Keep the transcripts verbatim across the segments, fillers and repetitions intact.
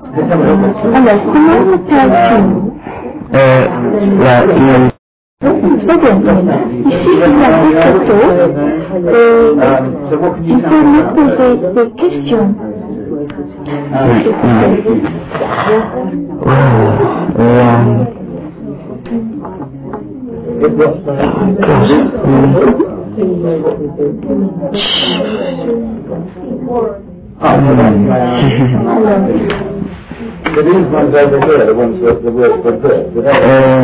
Alors, comment s'appelle-t-il? Euh, la, le, C'est bien. Ici, il y a des photos et il peut me poser des questions. So these ones over here, the ones that the work for good, do they?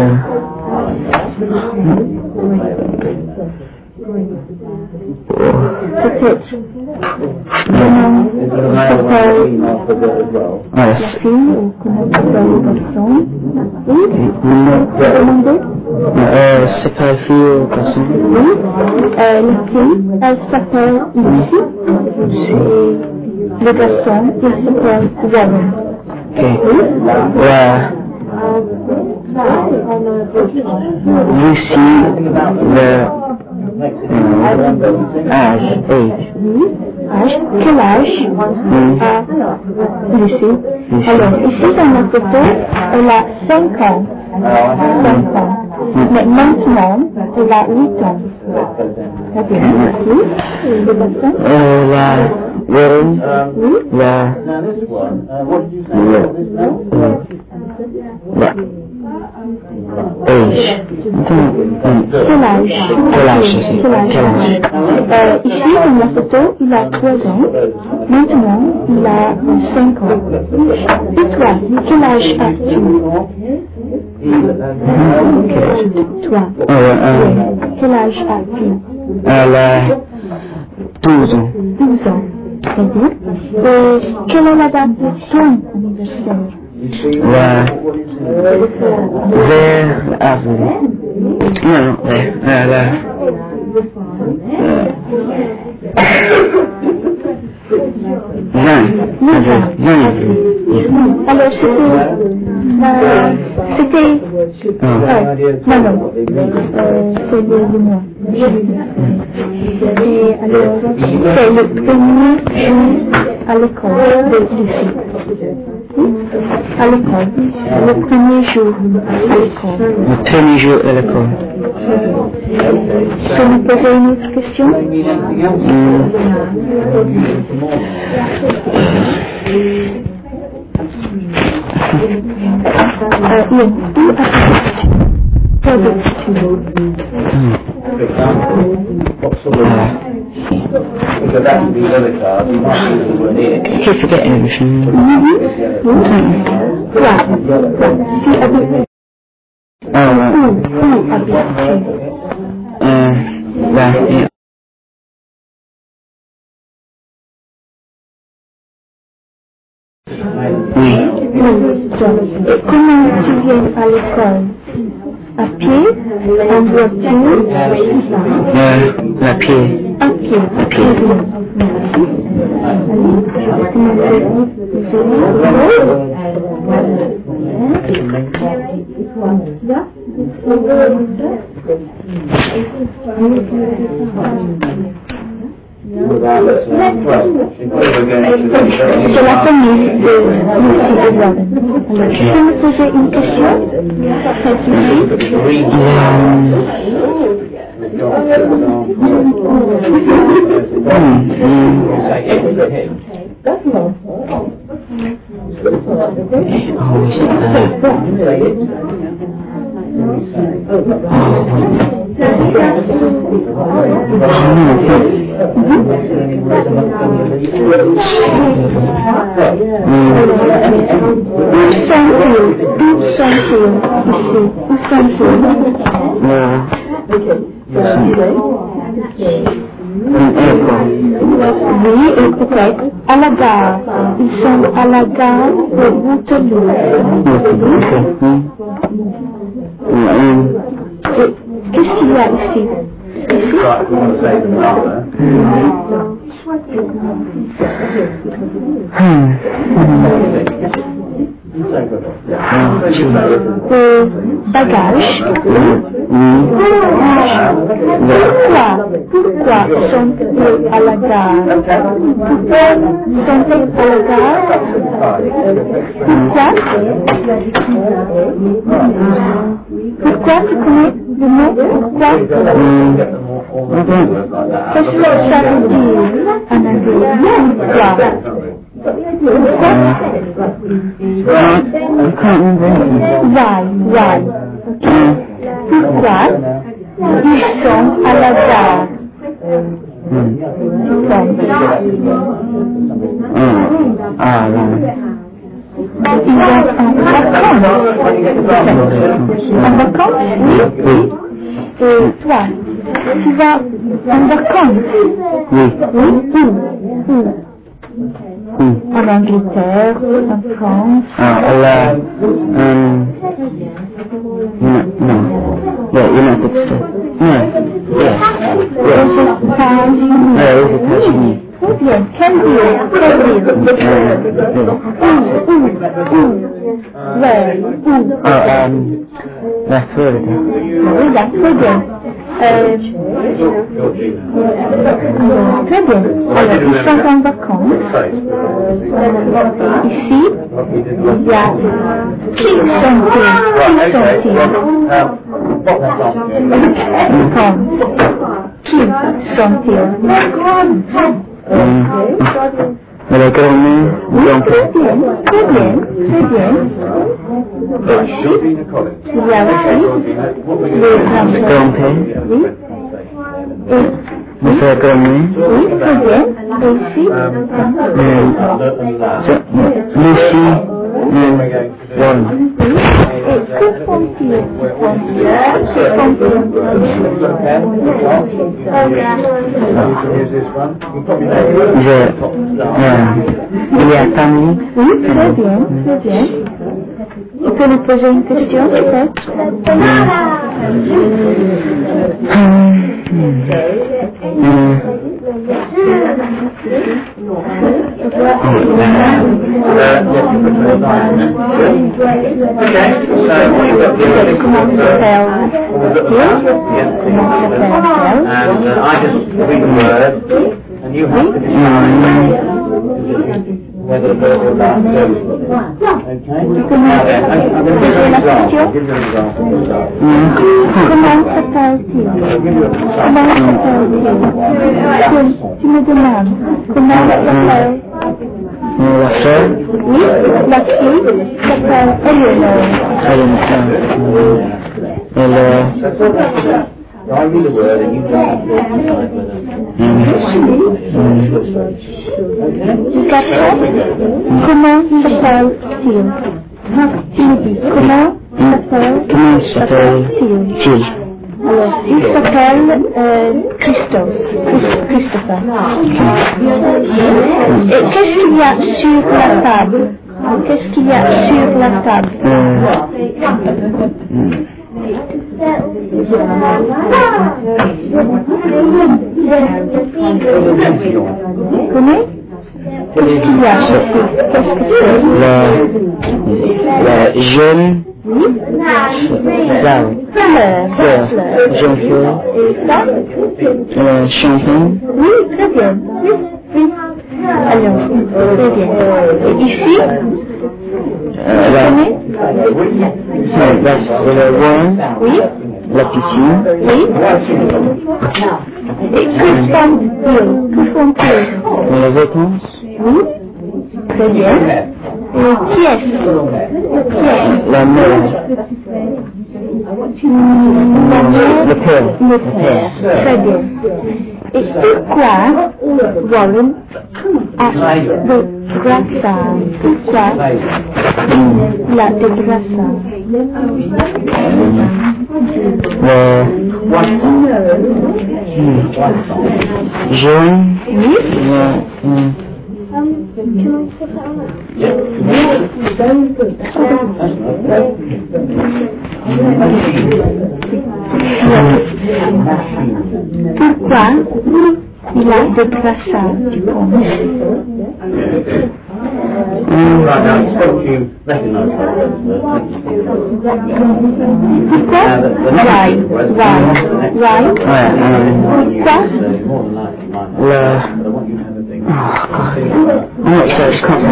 Peut-être. Comment s'appelle la fille ou comment s'appelle le garçon? Oui, vous demandez? euh, c'est pas la fille ou garçon? Oui, euh, la fille, elle s'appelle Lucie et le garçon, il s'appelle Warren. Ok. Ouais. Lucie, le euh, âge, age. Oui, âge, quel âge Oui. a Lucie? Alors, ici dans la photo, elle a cinq ans. cinq ans. Mais maintenant, elle a huit ans. Très bien, merci. Le garçon? Euh, la, Warren, Oui. la, Now this one, uh, what did you say le, about this now? la, age. Quel âge? Quel âge, ici? Quel âge? Quel âge? Euh, ici, dans la photo, il a trois ans. Maintenant, il a cinq ans. Et toi, quel âge as-tu? Toi, Euh, euh, quel âge as-tu? elle a douze ans. douze ans. Très bien. Et quelle est la date de ton anniversaire? Ouais. Vers avril. Non, non, ouais, là, là. vingt. vingt avril. Alors, c'était... Euh, c'était... Ah. Euh, non, non. Euh, c'est le, le mois. Et alors, c'est le premier jour à l'école de Lucie. À l'école. Le premier jour à l'école. Le premier jour à l'école. Tu peux me poser une autre question? Hmm. Euh, non. Où habites-tu? Où habites-tu? Because that would be another card, you might use the word here. Keep forgetting everything. Oui, oui. Toi, tu habites Oh, où? right. Où habites-tu? Euh, là, et- oui. Oui, toi. Et comment tu viens à l'école? À pied? En voiture? Euh, la pied. À pied. À pied. Merci. Allez, je vais commencer. C'est la famille de Lucie et Warren. Alors, tu peux me poser une question? Pas de souci. Oh, is it Où sont-ils? Où sont-ils ici? Où sont-ils? Oui, et peut-être à la gare. Ils sont à la gare de Waterloo. Et qu'est-ce qu'il y a ici? Ici? Des bagages. Pourquoi? Pourquoi sont-ils à la gare? Pourquoi sont-ils à la gare? Pourquoi? Pourquoi tu connais le mot pourquoi? Qu'est-ce que ça veut dire en anglais? Pourquoi? Pourquoi? Why? Why? Pourquoi ils sont à la gare? Ah, non. Ils vont en vacances. En vacances? Oui, oui. Et toi, tu vas en vacances? Oui. Oui, où? Où? En Angleterre, en France. Ah, là, um, no, no, yeah, United States. No, yeah, yeah. Aux États-Unis. Yeah, aux États-Unis. Très bien. Quelle ville? Quelle ville? Où? Où? Où? Where? Où? Oh, um, la Florida. Oui, là, très bien. Euh, alors, très bien. Alors, ils sont en vacances. Ici, il y a... Qui sont-ils? Qui sont-ils? Comme. Qui sont-ils? Um, la grand-mère, Oui, grand-père. très bien, très bien, très bien. Et ici, il y a aussi le grand-père. Grand-père. Oui. Et, Monsieur la grand-mère. oui, très bien. Et ici, Euh, so- Lucie, euh, Warren. oui. Et que font-ils? Que font-ils? Que font-ils? Je, euh, il y a famille. Oui, très bien, très bien. Tu peux nous poser une question, peut-être? Comment s'appelle-t-il? Comment s'appelle-t-elle? And uh, I just read the word, and you have to decide whether the word or not goes with it. Okay? Now then, I'm I'm going to give you an example. Give you an example. Comment s'appelle-t-il? Comment s'appelle-t-il? Tu me demandes. Comment s'appelle? La sœur. Oui, la fille s'appelle Eleanor. Elle est Elle est... So I read the word, and you just have to decide whether. Du garçon, comment s'appelle-t-il? Tu me dis, comment Comment s'appelle-t-il? s'appelle-t-il? Alors, il s'appelle euh, Christos, Christ- Christopher. Et qu'est-ce qu'il y a sur la table? Qu'est-ce qu'il y a sur la table? Euh, Tu connais? Qu'est-ce qu'il y a ici? Qu'est-ce que c'est? la, la jeune Oui? fleur. Fleur. Fleur. Fleur. Jeune fleur. Et ça? Euh, champagne. Oui, très bien. Oui, oui. Alors, très bien. Et ici? Euh, la, c'est la, c'est le wine. Oui? La piscine. Oui? Et que font-ils? Que font-ils? Les vacances. Oui? Très bien. Et qui est-ce? Qui est-ce? La mère. Hmm, la mère? Le père. Le père. Très bien. Et pourquoi Warren a des brassards? Pourquoi il a des brassards? Le jaune. Oui? Le, euh, Pourquoi il a des brassards, tu penses? euh, Right now, you spoke to recognise her as the Pourquoi? Why? Why? Why? Pourquoi? Le... Oh, I'm not sure, je can't say.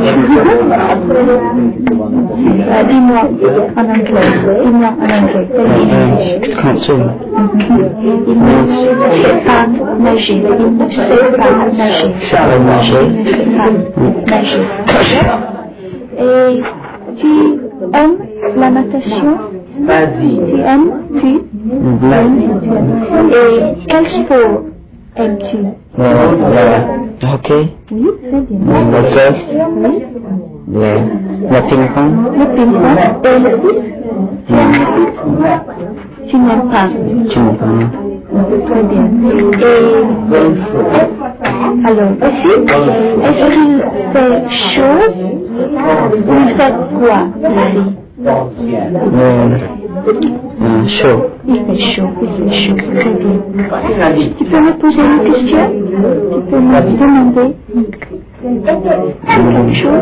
Euh, Dis-moi en anglais. Dis-moi en anglais. Je can't say. Il ne sait pas nager. Il ne sait pas nager. Je sais pas nager. Il ne sait pas nager. Et tu aimes la natation? Vas-y. Tu aimes? Tu aimes? Et quel sport aimes-tu? Le hockey. Oui, très bien. Le golf. Oui. Le, le ping-pong. Le ping-pong et le foot. Tu aimes le foot? Tu n'aimes pas? Tu n'aimes pas. Très bien. Et alors, aussi, est-ce qu'il fait chaud ou il fait froid ici? Le, euh, chaud. Il fait chaud, il fait chaud, très bien. Tu peux me poser une question? Tu peux me demander quelque chose?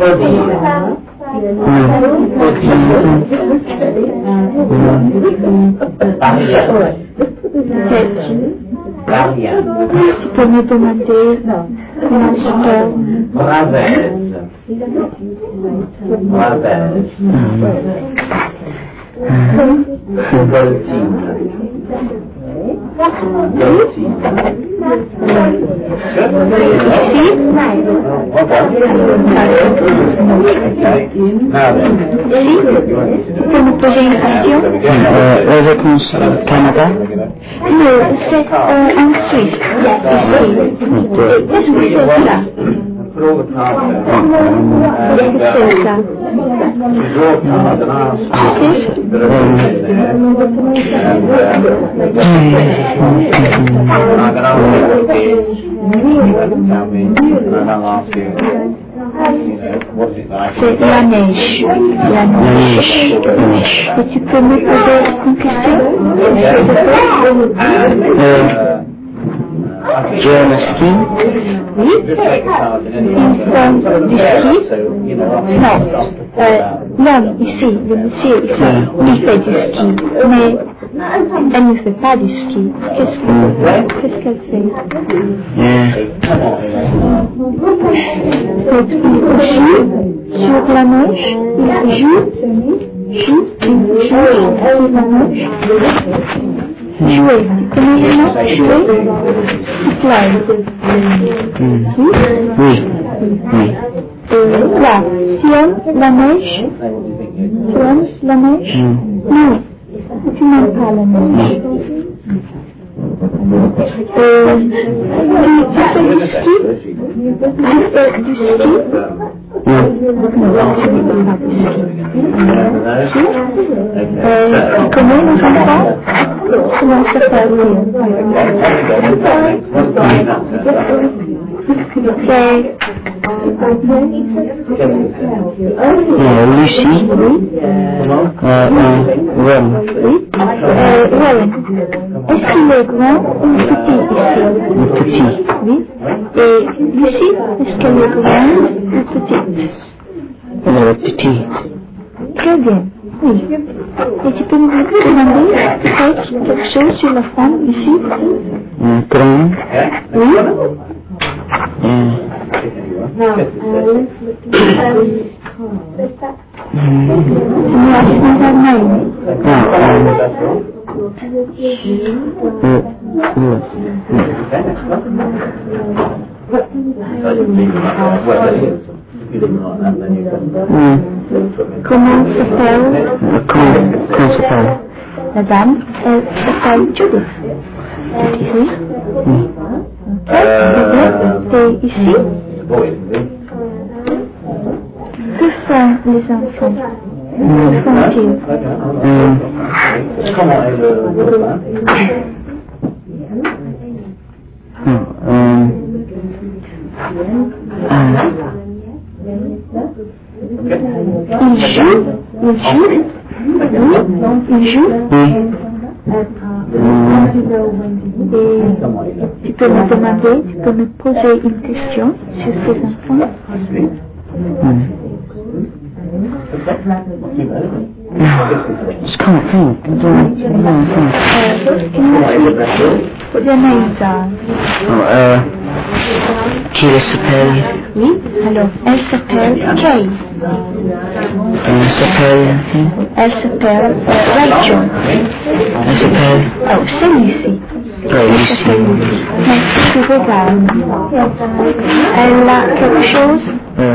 Sais-tu? Tu peux me demander comment se fait? Tu peux me poser une question? Les vacances au Canada? Non, c'est euh, en Suisse, ici. Qu'est-ce que c'est ça? Qu'est-ce que c'est ça? C'est la neige. La neige. Et tu peux me poser une question? Tu aimes le ski? Oui. Ils font du ski? Non. Euh, non, ici, le monsieur ici, il fait du ski. Mais elle ne fait pas du ski. Qu'est-ce qu'elle fait? Qu'est-ce qu'elle fait? Yeah. Elle joue sur la neige. Il joue. Joue. Il joue sur la neige. Jouer. Tu connais le mot jouer? Play. Mm. Oui? Oui. Oui. Euh, là, tu aimes la neige? Tu aimes la neige? Mm. Non. Tu n'aimes pas la neige. Euh, tu, tu fais du ski? Tu fais du ski? Non. Non, tu ne fais pas du ski. Si? Euh, tu connais les enfants? Comment ça s'appelle? C'est... Euh, Lucie. Oui? Euh, euh, Ron. Oui? Euh, Warren. Est-ce qu'il est grand ou petit ici? Petit. Oui? Et Lucie, est-ce qu'elle est grande ou petite? Euh, petit. Très bien. Oui. Et tu peux me demander peut-être quelque chose sur la femme ici? Euh, grand. Oui? Euh, What's her name? ah, euh, euh, euh, euh, Comment s'appelle? euh, comment, comment s'appelle? La dame, elle s'appelle Judith. Oui? Oui. Ok. Et ici? Que font les enfants? Que font-ils? Euh, Comment est le copain? non, euh, ah, Ils jouent? Ils jouent? Oui? Ils jouent? oui. Et tu peux me demander, tu peux me poser une question sur ces enfants? Mm. Just can't think. I don't, I don't think. What's your name, sir? Oh, uh, qui s'appelle? Oui, alors, elle s'appelle Kay. Elle s'appelle? Elle s'appelle euh, Rachel. Elle s'appelle? Oh, c'est Lucie. Oh, Lucie. Mais tu regardes. Elle a quelque chose? Euh,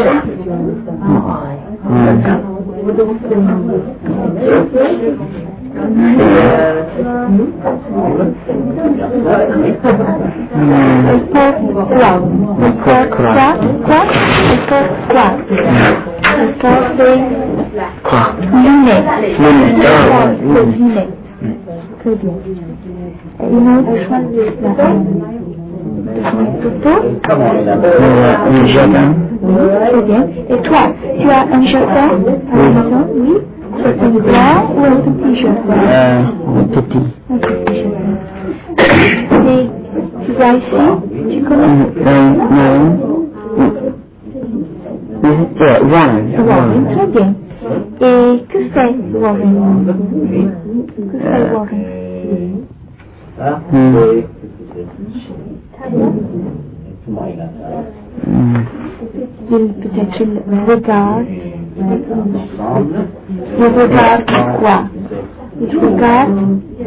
Elle porte quoi? Elle porte quoi? Quoi? Elle porte quoi? Elle porte des Quoi? lunettes. Lunettes. Elle porte des lunettes. Très bien. Et une autre, la photo. Un jardin. Oui, très bien. Et toi, tu as un jardin à la maison? Oui. C'est un grand ou un petit jardin? Euh, petit. Un petit jardin. Et tu vas ici? Tu connais? Euh, non. Yeah, Warren. Warren, très bien. Et que fait Warren? Que fait Warren? Mm. Il peut-être il regarde. Il regarde quoi? Il regarde.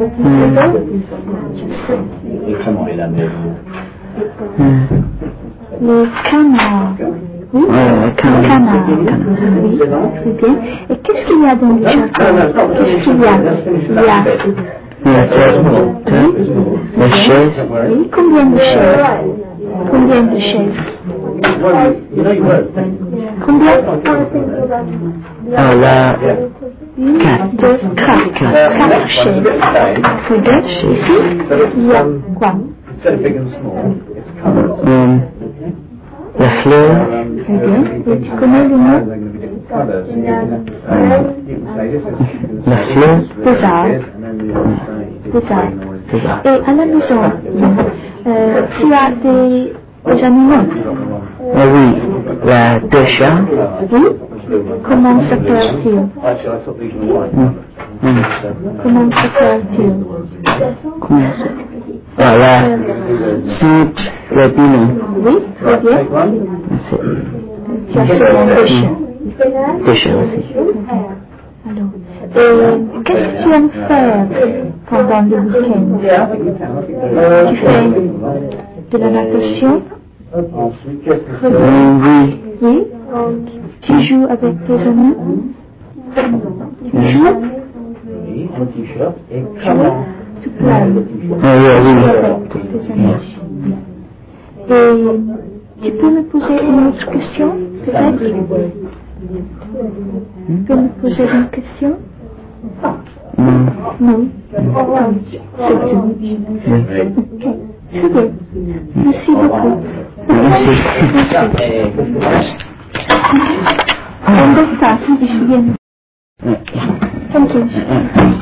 Mm. Le canard. Oui, Ouais, le le canard. canard. Oui, très bien. Et qu'est-ce qu'il y a dans le jardin? Qu'est-ce qu'il y a? Il y a La table. La chaise. oui, combien de chaises? Combien de chaises? Combien? Ah, la... Une, deux, quatre. Quatre chaises. Regarde, ici, il y a quoi? Um, la fleur. Très bien. Et tu connais le nom? La fleur. Des arbres. Des arbres. C'est ça. Et à la maison, euh, tu as des, des animaux? Ah oui, la deux chats. Oui? Comment s'appelle-t-il? Mm. Mm. Comment s'appelle-t-il? Comment ça? Ah, la Sainte Rabino. Oui, très bien. Tu as souvent deux chiens. Deux chats aussi. Alors, et qu'est-ce que tu aimes faire pendant le week-end? Tu fais de la natation? Euh, oui. Oui? Tu joues avec tes amis? Tu joues? Jouer? Tu planes Ah oui, oui. avec tes amis. Et tu peux me poser une autre question, peut-être? Tu peux me poser une question? Non. Non. C'est tout. Oui. Ok. Très bien. Merci beaucoup. Merci. ¿Dónde estás? Bien. Mm. Thank you.